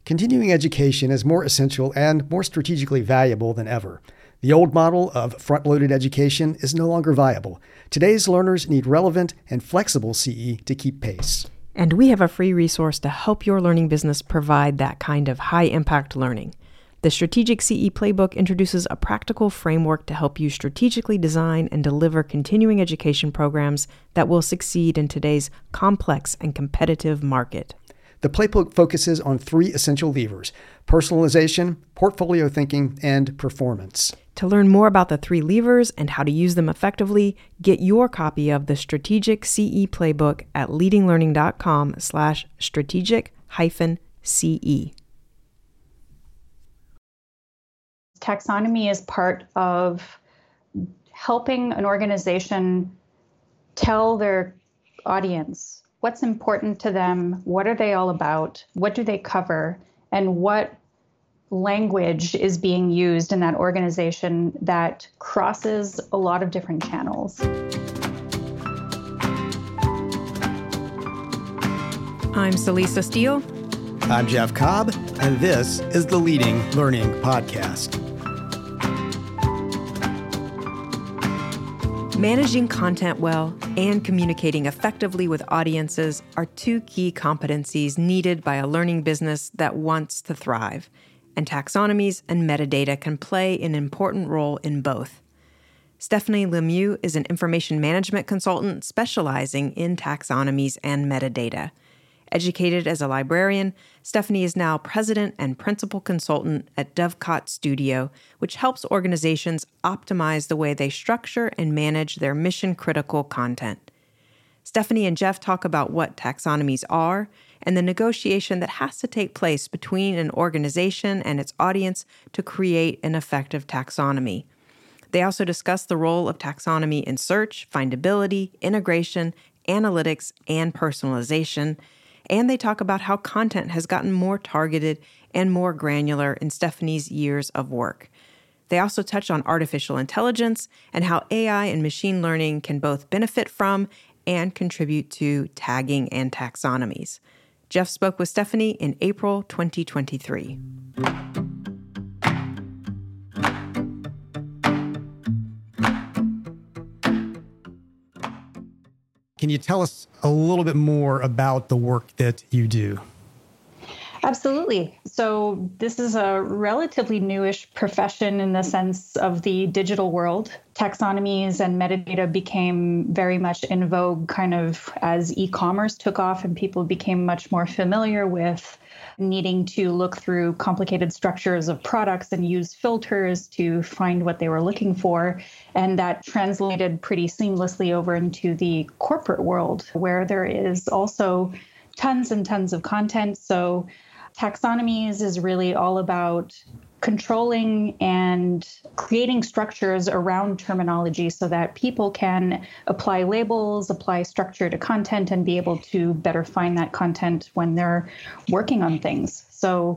Continuing education is more essential and more strategically valuable than ever. The old model of front-loaded education is no longer viable. Today's learners need relevant and flexible CE to keep pace. And we have a free resource to help your learning business provide that kind of high-impact learning. The Strategic CE Playbook introduces a practical framework to help you strategically design and deliver continuing education programs that will succeed in today's complex and competitive market. The playbook focuses on 3 essential levers: personalization, portfolio thinking, and performance. To learn more about the 3 levers and how to use them effectively, get your copy of the Strategic CE Playbook at leadinglearning.com/strategic-CE. Taxonomy is part of helping an organization tell their audience what's important to them, what are they all about, what do they cover, and what language is being used in that organization that crosses a lot of different channels. I'm Celisa Steele. I'm Jeff Cobb, and this is the Leading Learning Podcast. Managing content well and communicating effectively with audiences are 2 key competencies needed by a learning business that wants to thrive, and taxonomies and metadata can play an important role in both. Stephanie Lemieux is an information management consultant specializing in taxonomies and metadata. Educated as a librarian, Stephanie is now president and principal consultant at Dovecot Studio, which helps organizations optimize the way they structure and manage their mission-critical content. Stephanie and Jeff talk about what taxonomies are and the negotiation that has to take place between an organization and its audience to create an effective taxonomy. They also discuss the role of taxonomy in search, findability, integration, analytics, and personalization. And they talk about how content has gotten more targeted and more granular in Stephanie's years of work. They also touch on artificial intelligence and how AI and machine learning can both benefit from and contribute to tagging and taxonomies. Jeff spoke with Stephanie in April 2023. Can you tell us a little bit more about the work that you do? Absolutely. So this is a relatively newish profession in the sense of the digital world. Taxonomies and metadata became very much in vogue kind of as e-commerce took off and people became much more familiar with needing to look through complicated structures of products and use filters to find what they were looking for. And that translated pretty seamlessly over into the corporate world, where there is also tons and tons of content. So taxonomies is really all about controlling and creating structures around terminology so that people can apply labels, apply structure to content, and be able to better find that content when they're working on things. So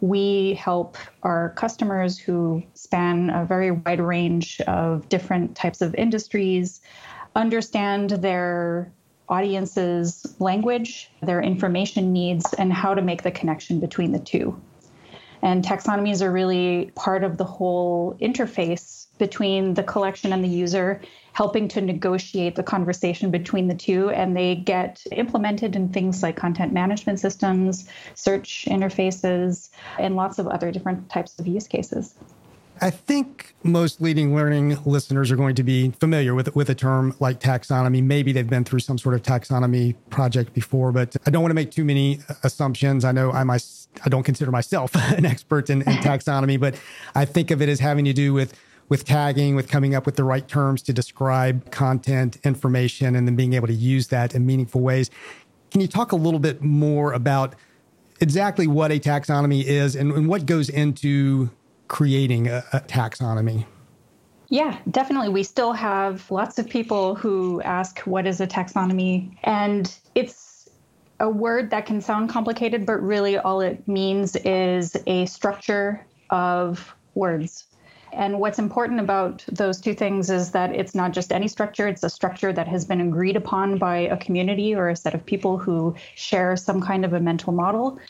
we help our customers who span a very wide range of different types of industries understand their audience's language, their information needs, and how to make the connection between the two. And taxonomies are really part of the whole interface between the collection and the user, helping to negotiate the conversation between the two. And they get implemented in things like content management systems, search interfaces, and lots of other different types of use cases. I think most Leading Learning listeners are going to be familiar with a term like taxonomy. Maybe they've been through some sort of taxonomy project before, but I don't want to make too many assumptions. I know I don't consider myself an expert in taxonomy, but I think of it as having to do with tagging, with coming up with the right terms to describe content, information, and then being able to use that in meaningful ways. Can you talk a little bit more about exactly what a taxonomy is and what goes into creating a taxonomy? Yeah, definitely. We still have lots of people who ask, what is a taxonomy? And it's a word that can sound complicated, but really all it means is a structure of words. And what's important about those two things is that it's not just any structure, it's a structure that has been agreed upon by a community or a set of people who share some kind of a mental model.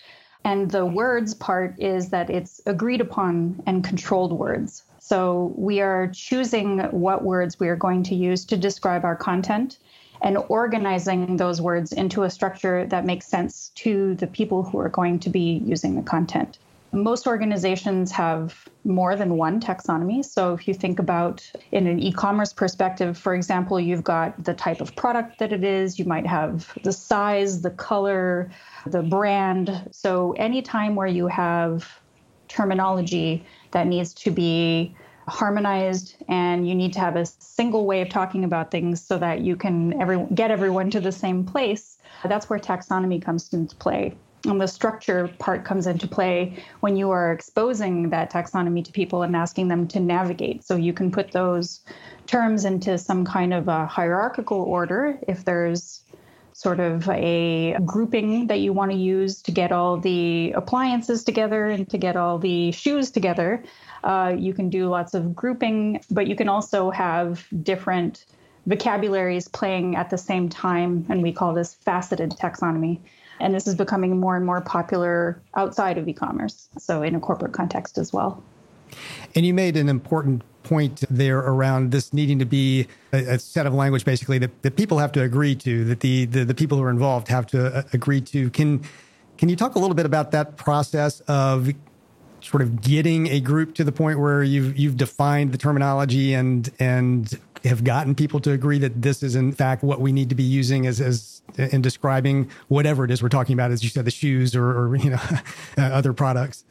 And the words part is that it's agreed upon and controlled words. So we are choosing what words we are going to use to describe our content and organizing those words into a structure that makes sense to the people who are going to be using the content. Most organizations have more than one taxonomy. So if you think about in an e-commerce perspective, for example, you've got the type of product that it is, you might have the size, the color, the brand. So anytime where you have terminology that needs to be harmonized and you need to have a single way of talking about things so that you can get everyone to the same place, that's where taxonomy comes into play. And the structure part comes into play when you are exposing that taxonomy to people and asking them to navigate. So you can put those terms into some kind of a hierarchical order if there's sort of a grouping that you want to use to get all the appliances together and to get all the shoes together. You can do lots of grouping, but you can also have different vocabularies playing at the same time, and we call this faceted taxonomy. And this is becoming more and more popular outside of e-commerce, so in a corporate context as well. And you made an important point there around this needing to be a set of language, basically, that people have to agree to, that the people who are involved have to agree to. Can you talk a little bit about that process of sort of getting a group to the point where you've defined the terminology and have gotten people to agree that this is in fact what we need to be using as in describing whatever it is we're talking about, as you said, the shoes or other products?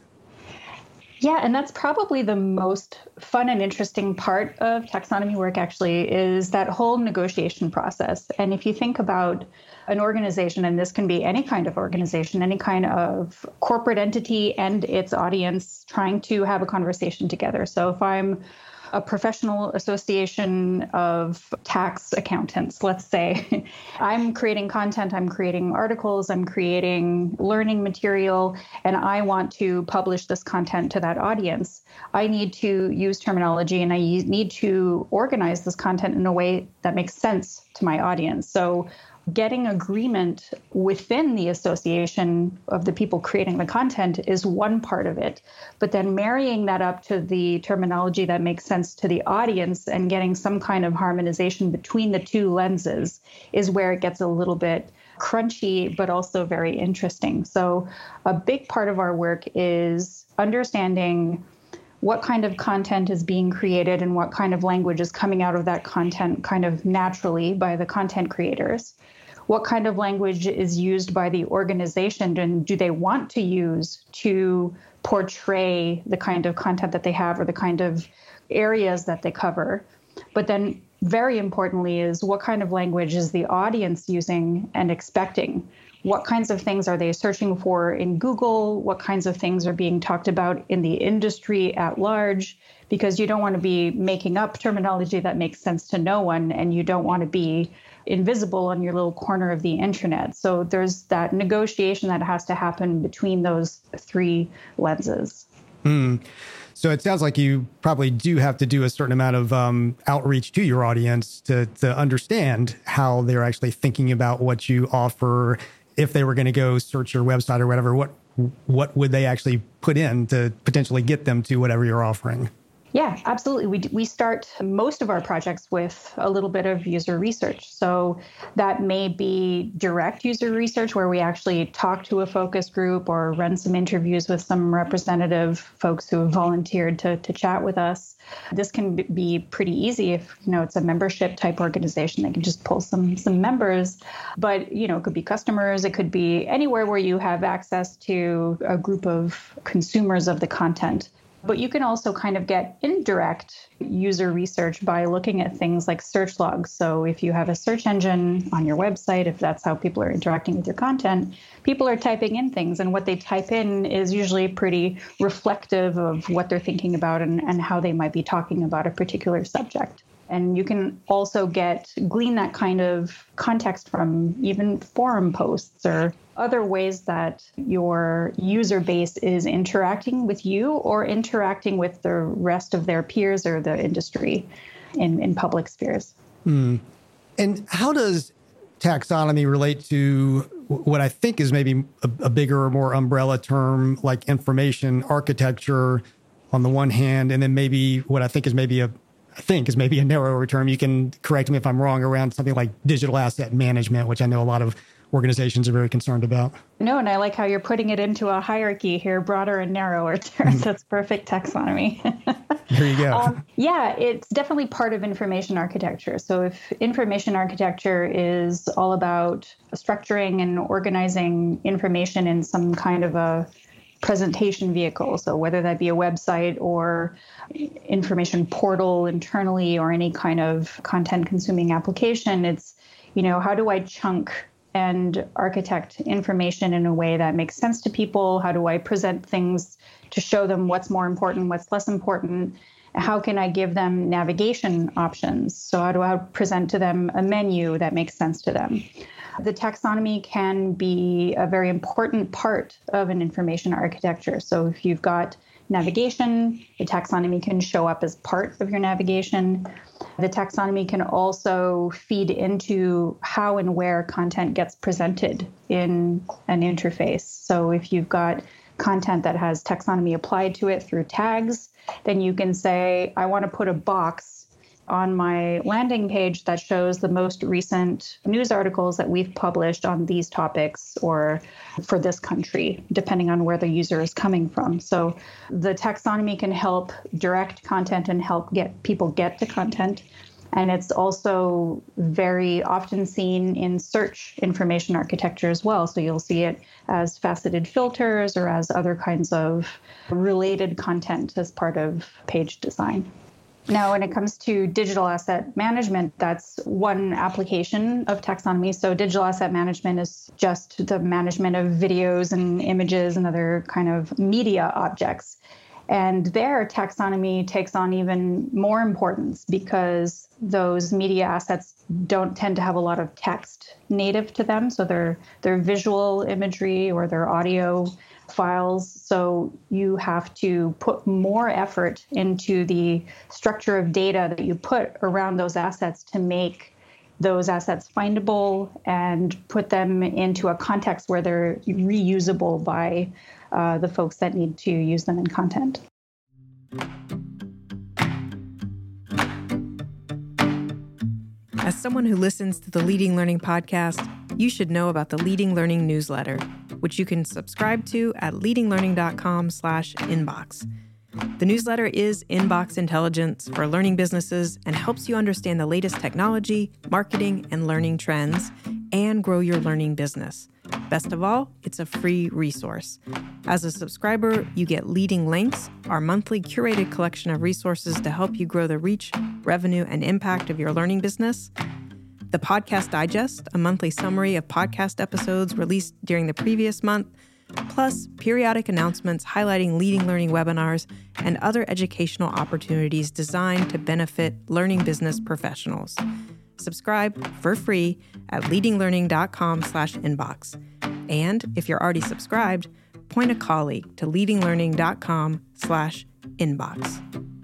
Yeah, and that's probably the most fun and interesting part of taxonomy work, actually, is that whole negotiation process. And if you think about an organization, and this can be any kind of organization, any kind of corporate entity and its audience trying to have a conversation together. So if I'm a professional association of tax accountants, let's say, I'm creating content, I'm creating articles, I'm creating learning material, and I want to publish this content to that audience. I need to use terminology and I need to organize this content in a way that makes sense to my audience. So getting agreement within the association of the people creating the content is one part of it. But then marrying that up to the terminology that makes sense to the audience and getting some kind of harmonization between the two lenses is where it gets a little bit crunchy, but also very interesting. So a big part of our work is understanding what kind of content is being created and what kind of language is coming out of that content kind of naturally by the content creators. What kind of language is used by the organization and do they want to use to portray the kind of content that they have or the kind of areas that they cover? But then very importantly is what kind of language is the audience using and expecting? What kinds of things are they searching for in Google? What kinds of things are being talked about in the industry at large? Because you don't want to be making up terminology that makes sense to no one, and you don't want to be invisible on your little corner of the internet. So there's that negotiation that has to happen between those three lenses. So it sounds like you probably do have to do a certain amount of outreach to your audience to understand how they're actually thinking about what you offer. If they were going to go search your website or whatever, what would they actually put in to potentially get them to whatever you're offering? Yeah, absolutely. We start most of our projects with a little bit of user research. So that may be direct user research where we actually talk to a focus group or run some interviews with some representative folks who have volunteered to chat with us. This can be pretty easy if, it's a membership type organization. They can just pull some members. But, it could be customers. It could be anywhere where you have access to a group of consumers of the content. But you can also kind of get indirect user research by looking at things like search logs. So if you have a search engine on your website, if that's how people are interacting with your content, people are typing in things. And what they type in is usually pretty reflective of what they're thinking about and how they might be talking about a particular subject. And you can also glean that kind of context from even forum posts or other ways that your user base is interacting with you or interacting with the rest of their peers or the industry in public spheres. And how does taxonomy relate to what I think is maybe a bigger or more umbrella term, like information architecture on the one hand, and then maybe what I think is maybe a narrower term. You can correct me if I'm wrong, around something like digital asset management, which I know a lot of organizations are very concerned about. No, and I like how you're putting it into a hierarchy here, broader and narrower terms. That's perfect taxonomy. There you go. Yeah, it's definitely part of information architecture. So if information architecture is all about structuring and organizing information in some kind of a presentation vehicle, so whether that be a website or information portal internally or any kind of content consuming application, it's, how do I chunk and architect information in a way that makes sense to people? How do I present things to show them what's more important, what's less important? How can I give them navigation options? So how do I present to them a menu that makes sense to them? The taxonomy can be a very important part of an information architecture. So if you've got navigation, the taxonomy can show up as part of your navigation. The taxonomy can also feed into how and where content gets presented in an interface. So if you've got content that has taxonomy applied to it through tags, then you can say, I want to put a box on my landing page that shows the most recent news articles that we've published on these topics or for this country, depending on where the user is coming from. So the taxonomy can help direct content and help people get to content. And it's also very often seen in search information architecture as well. So you'll see it as faceted filters or as other kinds of related content as part of page design. Now, when it comes to digital asset management, that's one application of taxonomy. So digital asset management is just the management of videos and images and other kind of media objects. And there, taxonomy takes on even more importance because those media assets don't tend to have a lot of text native to them. So they're visual imagery or they're audio files. So you have to put more effort into the structure of data that you put around those assets to make those assets findable and put them into a context where they're reusable by the folks that need to use them in content. As someone who listens to the Leading Learning podcast, you should know about the Leading Learning newsletter, which you can subscribe to at leadinglearning.com/inbox. The newsletter is inbox intelligence for learning businesses and helps you understand the latest technology, marketing, and learning trends and grow your learning business. Best of all, it's a free resource. As a subscriber, you get Leading Links, our monthly curated collection of resources to help you grow the reach, revenue, and impact of your learning business. The Podcast Digest, a monthly summary of podcast episodes released during the previous month, plus periodic announcements highlighting Leading Learning webinars and other educational opportunities designed to benefit learning business professionals. Subscribe for free at leadinglearning.com/inbox. And if you're already subscribed, point a colleague to leadinglearning.com/inbox.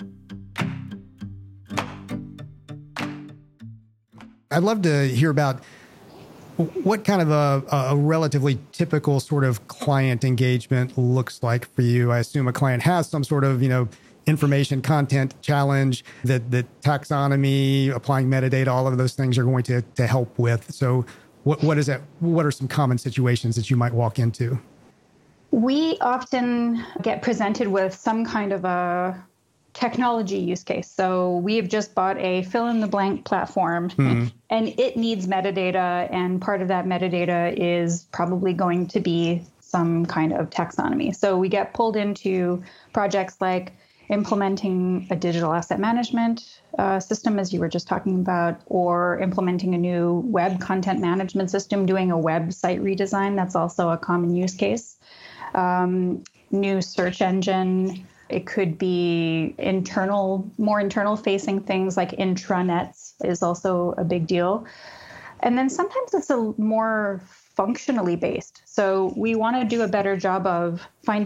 I'd love to hear about what kind of a relatively typical sort of client engagement looks like for you. I assume a client has some sort of, information content challenge that taxonomy, applying metadata, all of those things are going to help with. So what is that? What are some common situations that you might walk into? We often get presented with some kind of a technology use case. So we have just bought a fill-in-the-blank platform, and it needs metadata, and part of that metadata is probably going to be some kind of taxonomy. So we get pulled into projects like implementing a digital asset management system, as you were just talking about, or implementing a new web content management system, doing a website redesign. That's also a common use case. New search engine. It could be more internal facing things like intranets is also a big deal. And then sometimes it's a more functionally based. So we want to do a better job of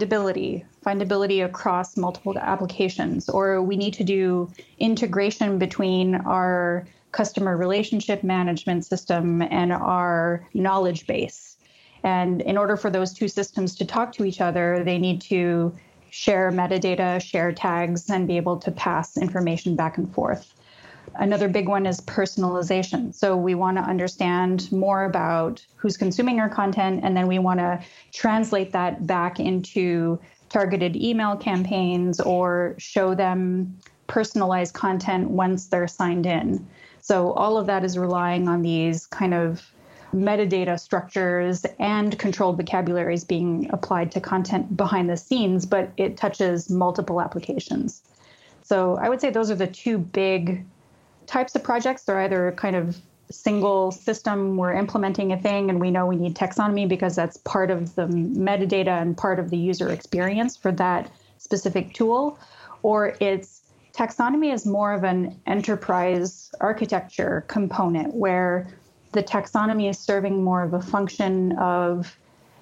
findability across multiple applications, or we need to do integration between our customer relationship management system and our knowledge base. And in order for those two systems to talk to each other, they need to share metadata, share tags, and be able to pass information back and forth. Another big one is personalization. So we want to understand more about who's consuming our content, and then we want to translate that back into targeted email campaigns or show them personalized content once they're signed in. So all of that is relying on these kind of metadata structures and controlled vocabularies being applied to content behind the scenes, but it touches multiple applications. So I would say those are the two big types of projects. They're either kind of single system, we're implementing a thing and we know we need taxonomy because that's part of the metadata and part of the user experience for that specific tool, or it's taxonomy is more of an enterprise architecture component where the taxonomy is serving more of a function of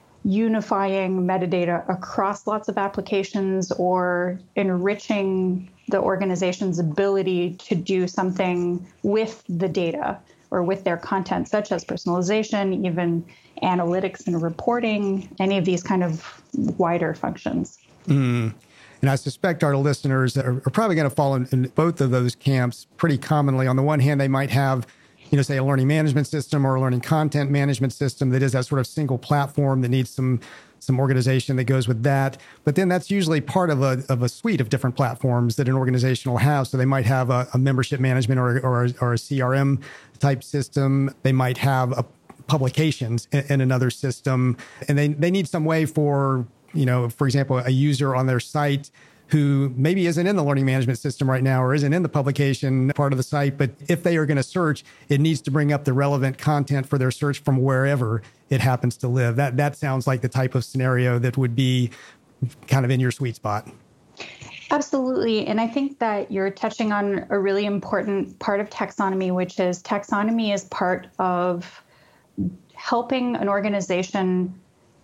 unifying metadata across lots of applications or enriching the organization's ability to do something with the data or with their content, such as personalization, even analytics and reporting, any of these kind of wider functions. And I suspect our listeners are probably going to fall in both of those camps pretty commonly. On the one hand, they might have, say a learning management system or a learning content management system that is that sort of single platform that needs some organization that goes with that. But then that's usually part of a suite of different platforms that an organization will have. So they might have a membership management or a CRM type system. They might have publications in another system. And they need some way for example, a user on their site who maybe isn't in the learning management system right now or isn't in the publication part of the site, but if they are going to search, it needs to bring up the relevant content for their search from wherever it happens to live. That sounds like the type of scenario that would be kind of in your sweet spot. Absolutely. And I think that you're touching on a really important part of taxonomy, which is taxonomy is part of helping an organization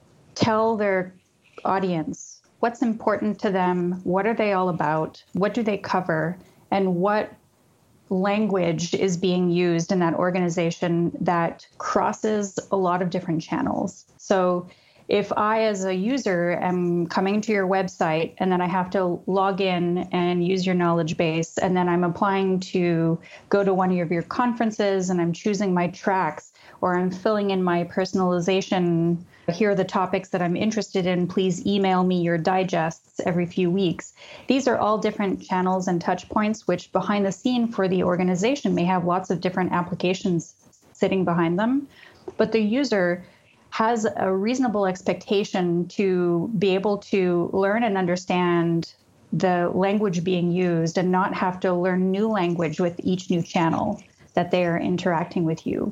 tell their audience what's important to them, what are they all about, what do they cover, and what language is being used in that organization that crosses a lot of different channels. So if I, as a user, am coming to your website and then I have to log in and use your knowledge base, and then I'm applying to go to one of your conferences and I'm choosing my tracks, or I'm filling in my personalization, here are the topics that I'm interested in, please email me your digests every few weeks. These are all different channels and touch points, which behind the scene for the organization may have lots of different applications sitting behind them. But the user has a reasonable expectation to be able to learn and understand the language being used and not have to learn new language with each new channel that they are interacting with you.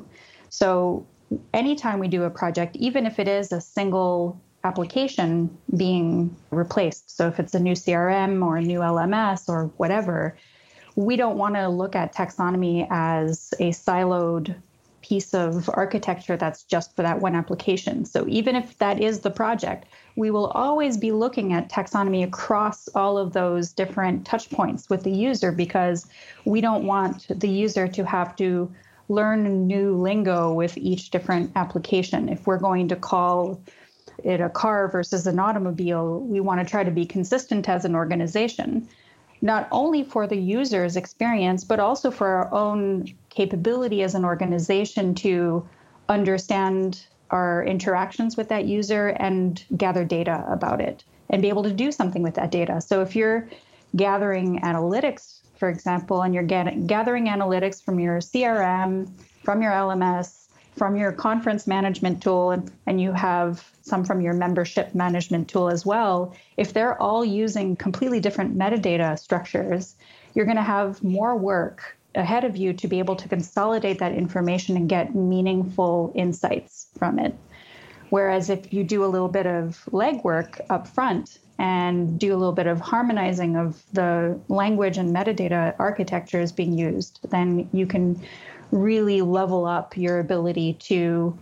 So anytime we do a project, even if it is a single application being replaced, so if it's a new CRM or a new LMS or whatever, we don't want to look at taxonomy as a siloed piece of architecture that's just for that one application. So even if that is the project, we will always be looking at taxonomy across all of those different touch points with the user, because we don't want the user to have to learn new lingo with each different application. If we're going to call it a car versus an automobile, we want to try to be consistent as an organization, not only for the user's experience, but also for our own capability as an organization to understand our interactions with that user and gather data about it and be able to do something with that data. So if you're gathering analytics, for example, and you're gathering analytics from your CRM, from your LMS, from your conference management tool, and you have some from your membership management tool as well, if they're all using completely different metadata structures, you're going to have more work ahead of you to be able to consolidate that information and get meaningful insights from it. Whereas if you do a little bit of legwork up front and do a little bit of harmonizing of the language and metadata architectures being used, then you can really level up your ability to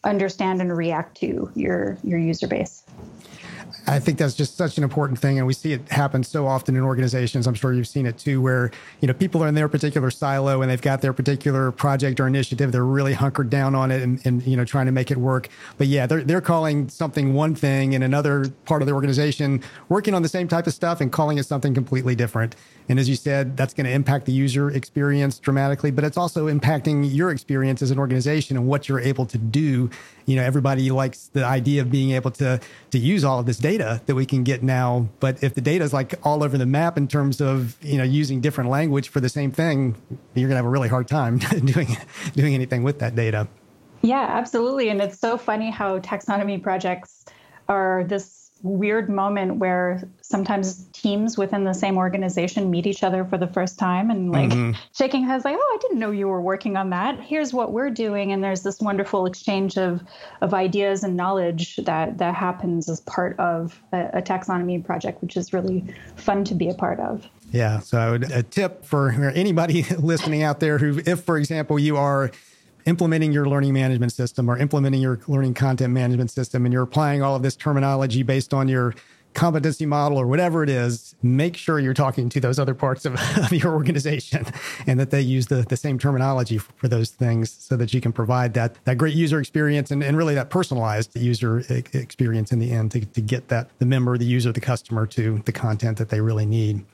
understand and react to your user base. I think that's just such an important thing. And we see it happen so often in organizations. I'm sure you've seen it too, where, people are in their particular silo and they've got their particular project or initiative. They're really hunkered down on it and trying to make it work. But yeah, they're calling something one thing and another part of the organization working on the same type of stuff and calling it something completely different. And as you said, that's going to impact the user experience dramatically, but it's also impacting your experience as an organization and what you're able to do. Everybody likes the idea of being able to use all of this data that we can get now. But if the data is like all over the map in terms of, using different language for the same thing, you're going to have a really hard time doing anything with that data. Yeah, absolutely. And it's so funny how taxonomy projects are this weird moment where sometimes teams within the same organization meet each other for the first time and shaking heads like, oh, I didn't know you were working on that. Here's what we're doing. And there's this wonderful exchange of ideas and knowledge that happens as part of a taxonomy project, which is really fun to be a part of. Yeah. So a tip for anybody listening out there who, if, for example, you are implementing your learning management system or implementing your learning content management system, and you're applying all of this terminology based on your competency model or whatever it is, make sure you're talking to those other parts of your organization and that they use the same terminology for those things so that you can provide that great user experience and really that personalized user experience in the end to get the member, the user, the customer to the content that they really need.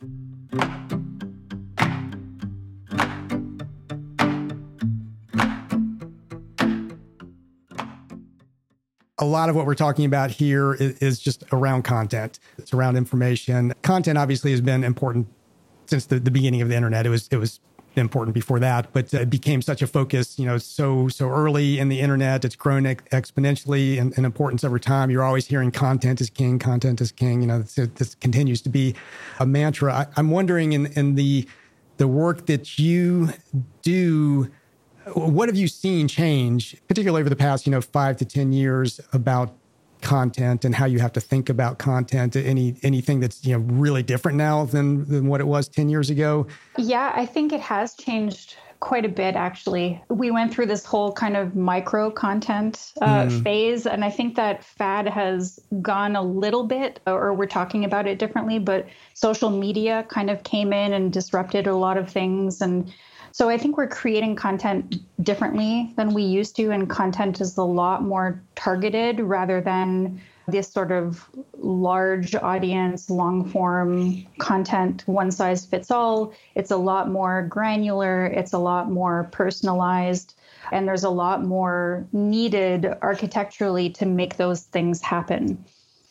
A lot of what we're talking about here is just around content. It's around information. Content obviously has been important since the beginning of the internet. It was important before that, but it became such a focus, so early in the internet. It's grown exponentially in importance over time. You're always hearing content is king, content is king. This continues to be a mantra. I'm wondering in the work that you do, what have you seen change, particularly over the past, 5 to 10 years about content and how you have to think about content? Anything that's, really different now than what it was 10 years ago? Yeah, I think it has changed quite a bit, actually. We went through this whole kind of micro content phase, and I think that fad has gone a little bit, or we're talking about it differently, but social media kind of came in and disrupted a lot of things. And so I think we're creating content differently than we used to, and content is a lot more targeted rather than this sort of large audience, long form content, one size fits all. It's a lot more granular. It's a lot more personalized. And there's a lot more needed architecturally to make those things happen.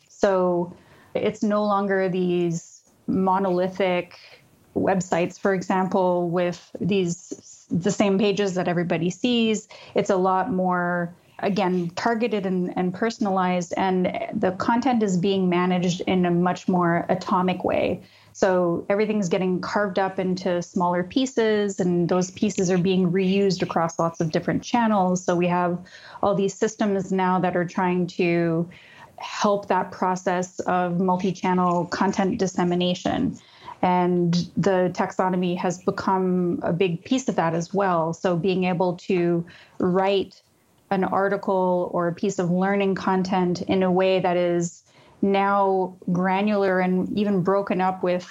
So it's no longer these monolithic websites, for example, with the same pages that everybody sees. It's a lot more, again, targeted and personalized, and the content is being managed in a much more atomic way. So everything's getting carved up into smaller pieces, and those pieces are being reused across lots of different channels. So we have all these systems now that are trying to help that process of multi-channel content dissemination. And the taxonomy has become a big piece of that as well. So being able to write an article or a piece of learning content in a way that is now granular and even broken up with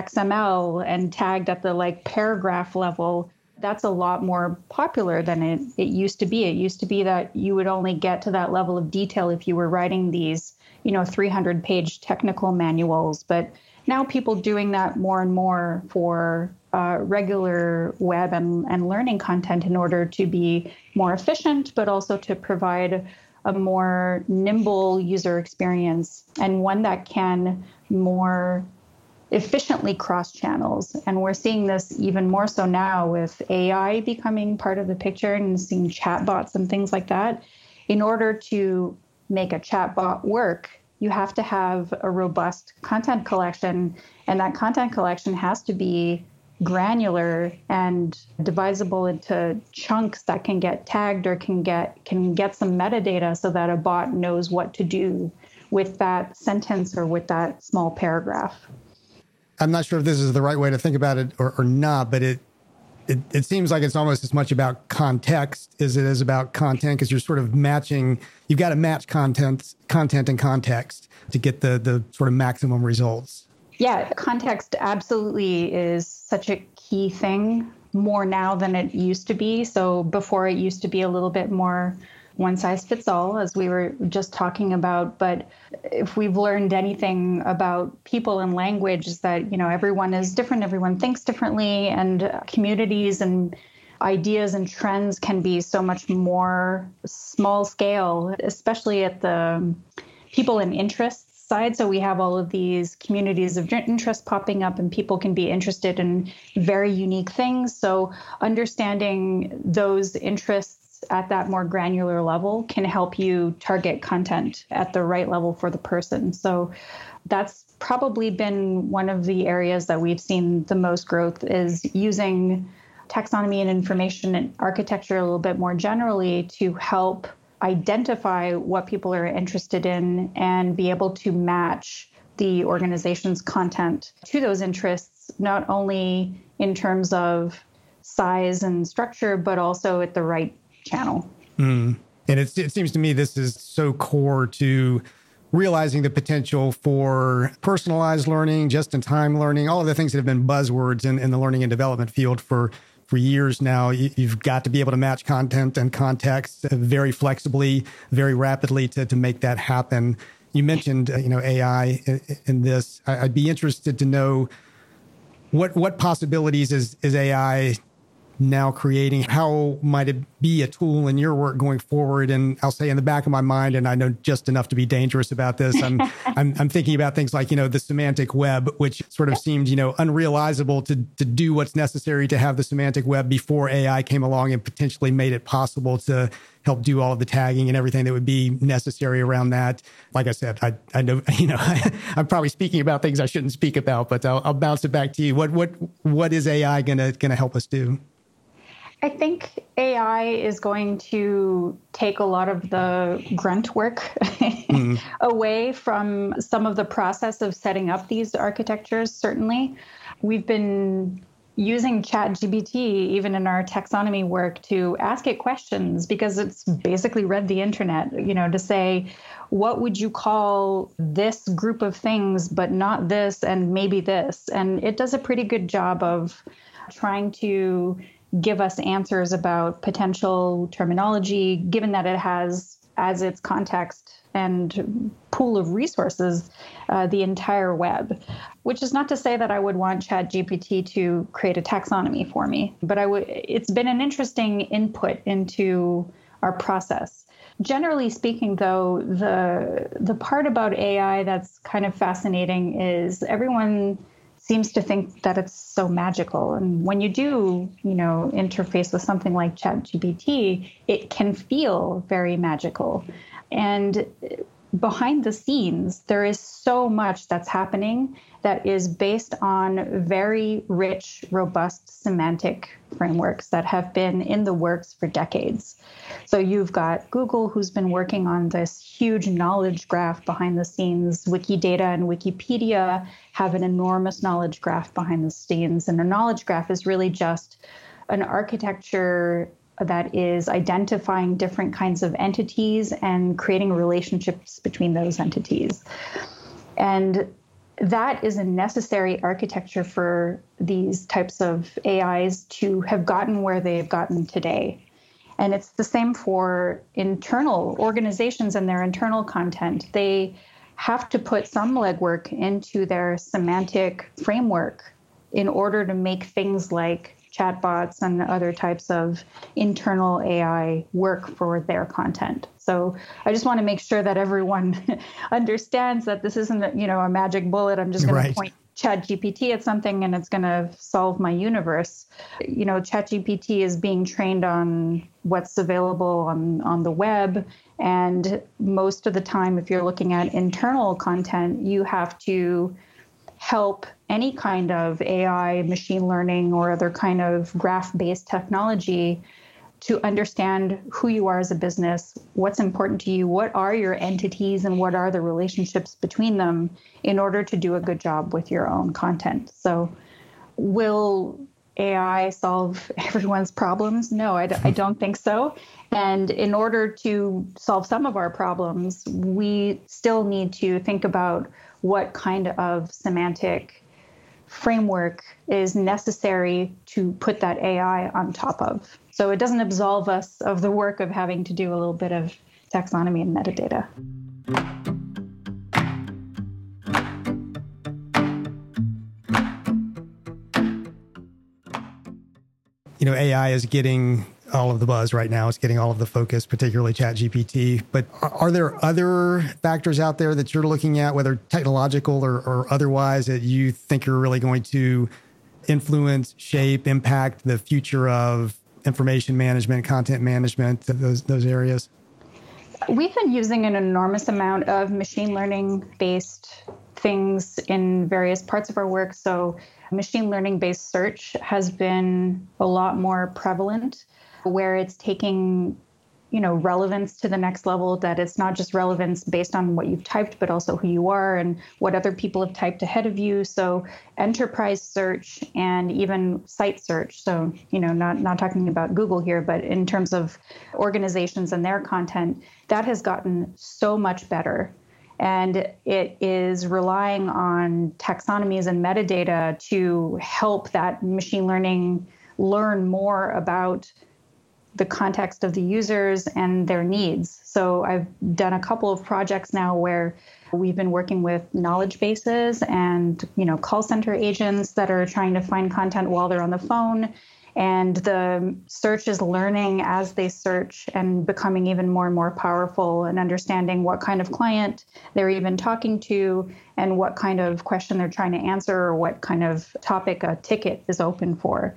XML and tagged at the paragraph level, that's a lot more popular than it used to be. It used to be that you would only get to that level of detail if you were writing these, 300-page technical manuals. But now people doing that more and more for regular web and learning content in order to be more efficient, but also to provide a more nimble user experience and one that can more efficiently cross channels. And we're seeing this even more so now with AI becoming part of the picture and seeing chatbots and things like that. In order to make a chatbot work, you have to have a robust content collection, and that content collection has to be granular and divisible into chunks that can get tagged or can get some metadata so that a bot knows what to do with that sentence or with that small paragraph. I'm not sure if this is the right way to think about it or not, but it seems like it's almost as much about context as it is about content, because you're sort of matching, you've got to match content and context to get the sort of maximum results. Yeah, context absolutely is such a key thing, more now than it used to be. So before, it used to be a little bit more one size fits all, as we were just talking about. But if we've learned anything about people and language, is that, everyone is different, everyone thinks differently, and communities and ideas and trends can be so much more small scale, especially at the people and interests side. So we have all of these communities of interest popping up, and people can be interested in very unique things. So understanding those interests at that more granular level can help you target content at the right level for the person. So that's probably been one of the areas that we've seen the most growth, is using taxonomy and information and architecture a little bit more generally to help identify what people are interested in and be able to match the organization's content to those interests, not only in terms of size and structure, but also at the right channel. And it seems to me this is so core to realizing the potential for personalized learning, just-in-time learning, all of the things that have been buzzwords in the learning and development field for years now. You've got to be able to match content and context very flexibly, very rapidly to make that happen. You mentioned AI in this. I'd be interested to know what possibilities is AI now creating? How might it be a tool in your work going forward? And I'll say in the back of my mind, and I know just enough to be dangerous about this, I'm thinking about things like, the semantic web, which sort of seemed, unrealizable to do what's necessary to have the semantic web before AI came along and potentially made it possible to help do all of the tagging and everything that would be necessary around that. Like I said, I know, I'm probably speaking about things I shouldn't speak about, but I'll bounce it back to you. What is AI gonna help us do? I think AI is going to take a lot of the grunt work away from some of the process of setting up these architectures, certainly. We've been using ChatGPT, even in our taxonomy work, to ask it questions, because it's basically read the internet, to say, what would you call this group of things, but not this and maybe this? And it does a pretty good job of trying to give us answers about potential terminology, given that it has as its context and pool of resources the entire web, which is not to say that I would want ChatGPT to create a taxonomy for me, but it's been an interesting input into our process. Generally speaking, though, the part about AI that's kind of fascinating is everyone seems to think that it's so magical. And when you do, interface with something like ChatGPT, it can feel very magical. And behind the scenes, there is so much that's happening that is based on very rich, robust semantic frameworks that have been in the works for decades. So you've got Google, who's been working on this huge knowledge graph behind the scenes. Wikidata and Wikipedia have an enormous knowledge graph behind the scenes. And a knowledge graph is really just an architecture that is identifying different kinds of entities and creating relationships between those entities. And that is a necessary architecture for these types of AIs to have gotten where they've gotten today. And it's the same for internal organizations and their internal content. They have to put some legwork into their semantic framework in order to make things like chatbots and other types of internal AI work for their content. So I just want to make sure that everyone understands that this isn't, a magic bullet. I'm just going to point ChatGPT at something and it's going to solve my universe. ChatGPT is being trained on what's available on the web. And most of the time, if you're looking at internal content, you have to help any kind of AI, machine learning, or other kind of graph-based technology to understand who you are as a business, what's important to you, what are your entities, and what are the relationships between them in order to do a good job with your own content. So will AI solve everyone's problems? No, I don't think so. And in order to solve some of our problems, we still need to think about what kind of semantic framework is necessary to put that AI on top of. So it doesn't absolve us of the work of having to do a little bit of taxonomy and metadata. AI is getting all of the buzz right now. It's getting all of the focus, particularly ChatGPT. But are there other factors out there that you're looking at, whether technological or otherwise, that you think are really going to influence, shape, impact the future of information management, content management, those areas? We've been using an enormous amount of machine learning-based things in various parts of our work. So machine learning-based search has been a lot more prevalent, where it's taking, relevance to the next level, that it's not just relevance based on what you've typed, but also who you are and what other people have typed ahead of you. So enterprise search and even site search. So, not talking about Google here, but in terms of organizations and their content, that has gotten so much better. And it is relying on taxonomies and metadata to help that machine learning learn more about the context of the users and their needs. So I've done a couple of projects now where we've been working with knowledge bases and, call center agents that are trying to find content while they're on the phone. And the search is learning as they search and becoming even more and more powerful and understanding what kind of client they're even talking to and what kind of question they're trying to answer or what kind of topic a ticket is open for.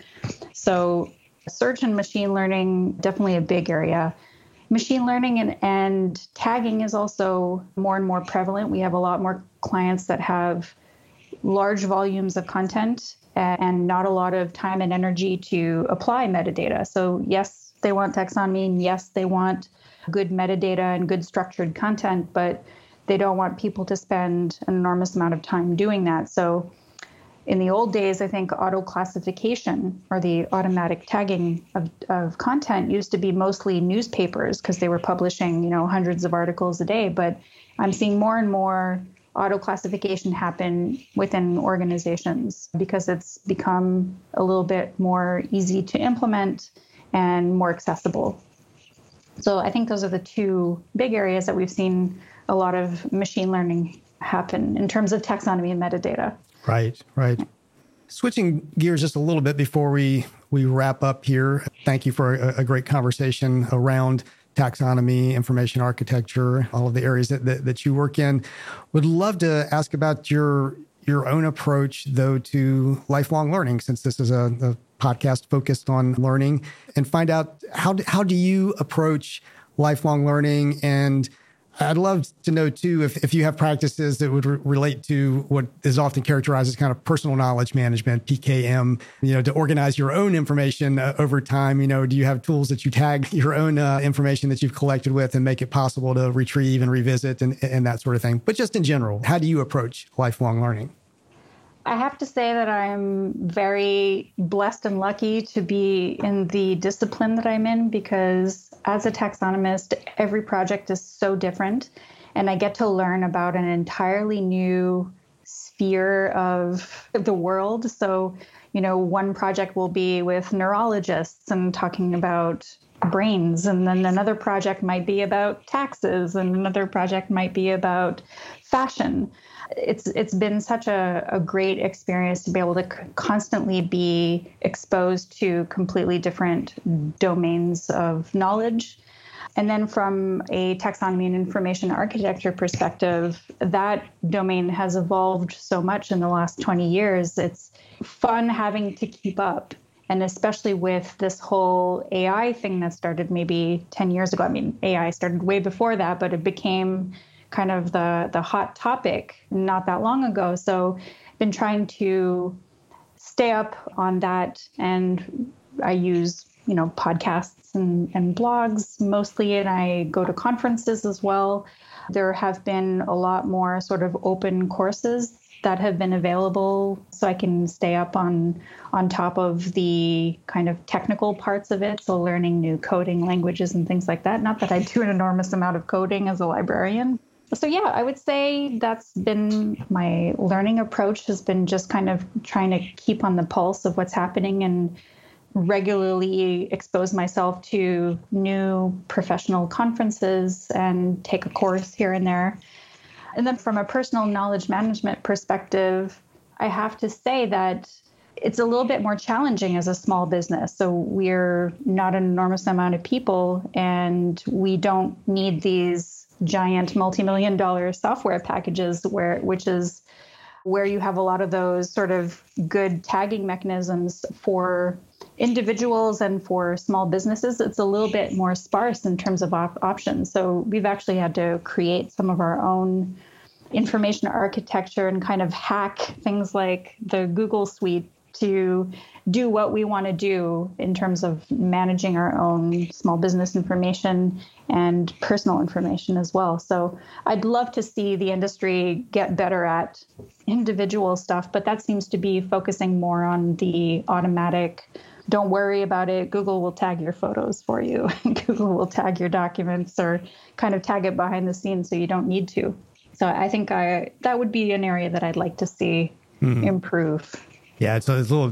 So search and machine learning, definitely a big area. Machine learning and tagging is also more and more prevalent. We have a lot more clients that have large volumes of content and not a lot of time and energy to apply metadata. So yes, they want taxonomy, and yes, they want good metadata and good structured content, but they don't want people to spend an enormous amount of time doing that. So in the old days, I think auto classification or the automatic tagging of content used to be mostly newspapers because they were publishing, hundreds of articles a day. But I'm seeing more and more auto classification happen within organizations because it's become a little bit more easy to implement and more accessible. So I think those are the two big areas that we've seen a lot of machine learning happen in terms of taxonomy and metadata. Right. Switching gears just a little bit before we wrap up here. Thank you for a great conversation around taxonomy, information architecture, all of the areas that you work in. Would love to ask about your own approach, though, to lifelong learning, since this is a podcast focused on learning, and find out how do you approach lifelong learning. And I'd love to know, too, if you have practices that would relate to what is often characterized as kind of personal knowledge management, PKM, to organize your own information over time. Do you have tools that you tag your own information that you've collected with and make it possible to retrieve and revisit and that sort of thing? But just in general, how do you approach lifelong learning? I have to say that I'm very blessed and lucky to be in the discipline that I'm in, because as a taxonomist, every project is so different, and I get to learn about an entirely new sphere of the world. So, one project will be with neurologists and talking about brains, and then another project might be about taxes, and another project might be about fashion. It's been such a great experience to be able to constantly be exposed to completely different domains of knowledge. And then from a taxonomy and information architecture perspective, that domain has evolved so much in the last 20 years. It's fun having to keep up. And especially with this whole AI thing that started maybe 10 years ago. I mean, AI started way before that, but it became kind of the hot topic not that long ago. So I've been trying to stay up on that. And I use, podcasts and blogs mostly, and I go to conferences as well. There have been a lot more sort of open courses that have been available so I can stay up on top of the kind of technical parts of it. So learning new coding languages and things like that. Not that I do an enormous amount of coding as a librarian. So yeah, I would say that's been my learning approach, has been just kind of trying to keep on the pulse of what's happening and regularly expose myself to new professional conferences and take a course here and there. And then from a personal knowledge management perspective, I have to say that it's a little bit more challenging as a small business. So we're not an enormous amount of people, and we don't need these giant multi-million-dollar software packages which is where you have a lot of those sort of good tagging mechanisms for individuals and for small businesses. It's a little bit more sparse in terms of options. So we've actually had to create some of our own information architecture and kind of hack things like the Google Suite to do what we want to do in terms of managing our own small business information and personal information as well. So I'd love to see the industry get better at individual stuff, but that seems to be focusing more on the automatic, don't worry about it, Google will tag your photos for you. Google will tag your documents or kind of tag it behind the scenes so you don't need to. So I think that would be an area that I'd like to see improve. Yeah, it's a little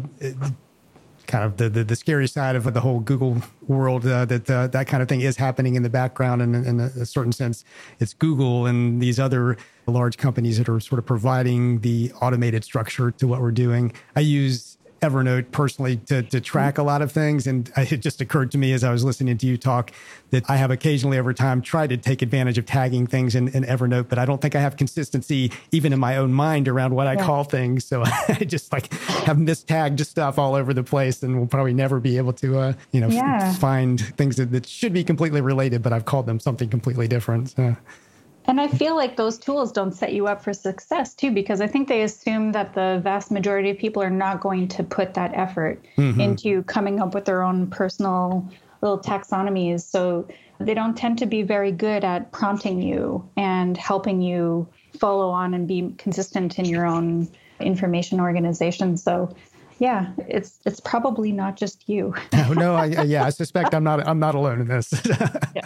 kind of the scary side of the whole Google world, that kind of thing is happening in the background. And in a certain sense, it's Google and these other large companies that are sort of providing the automated structure to what we're doing. I use Evernote personally to track a lot of things. And it just occurred to me as I was listening to you talk that I have occasionally over time tried to take advantage of tagging things in Evernote, but I don't think I have consistency even in my own mind around what I call things. So I just have mistagged stuff all over the place, and we'll probably never be able to, find things that should be completely related, but I've called them something completely different. So. And I feel like those tools don't set you up for success, too, because I think they assume that the vast majority of people are not going to put that effort into coming up with their own personal little taxonomies. So they don't tend to be very good at prompting you and helping you follow on and be consistent in your own information organization. So yeah, it's probably not just you. I suspect I'm not alone in this. Yeah.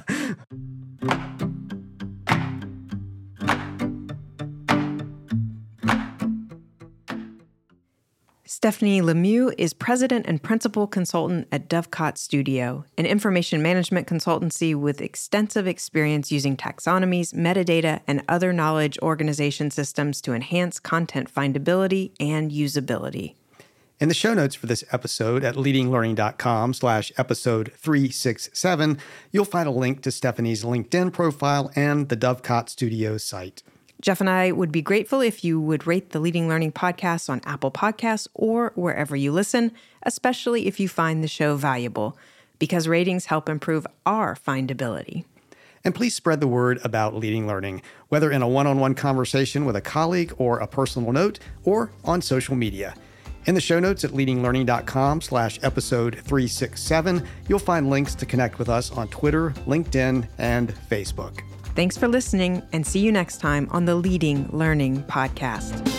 Stephanie Lemieux is president and principal consultant at Dovecot Studio, an information management consultancy with extensive experience using taxonomies, metadata, and other knowledge organization systems to enhance content findability and usability. In the show notes for this episode at leadinglearning.com/episode 367, you'll find a link to Stephanie's LinkedIn profile and the Dovecot Studio site. Jeff and I would be grateful if you would rate the Leading Learning podcast on Apple Podcasts or wherever you listen, especially if you find the show valuable, because ratings help improve our findability. And please spread the word about Leading Learning, whether in a one-on-one conversation with a colleague or a personal note, or on social media. In the show notes at leadinglearning.com/episode 367, you'll find links to connect with us on Twitter, LinkedIn, and Facebook. Thanks for listening, and see you next time on the Leading Learning podcast.